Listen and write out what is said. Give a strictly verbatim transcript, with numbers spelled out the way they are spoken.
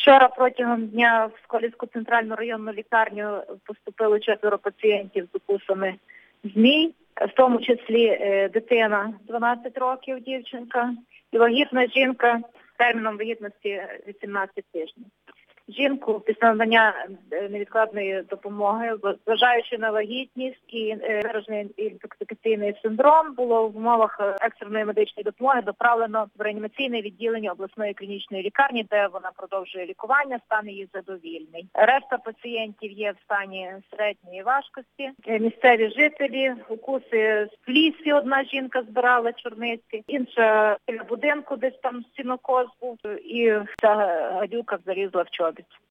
Вчора протягом дня в Сколівську центральну районну лікарню поступило четверо пацієнтів з укусами змій, в тому числі е, дитина дванадцять років, дівчинка, і вагітна жінка з терміном вагітності вісімнадцять тижнів. Жінку після надання невідкладної допомоги, зважаючи на вагітність і виражений інтоксикаційний синдром, було в умовах екстреної медичної допомоги доправлено в реанімаційне відділення обласної клінічної лікарні, де вона продовжує лікування, стан її задовільний. Решта пацієнтів є в стані середньої важкості. Місцеві жителі, укуси в лісі, одна жінка збирала чорниці, інша в будинку десь там сінокос був, і ця гадюка залізла в чобіт.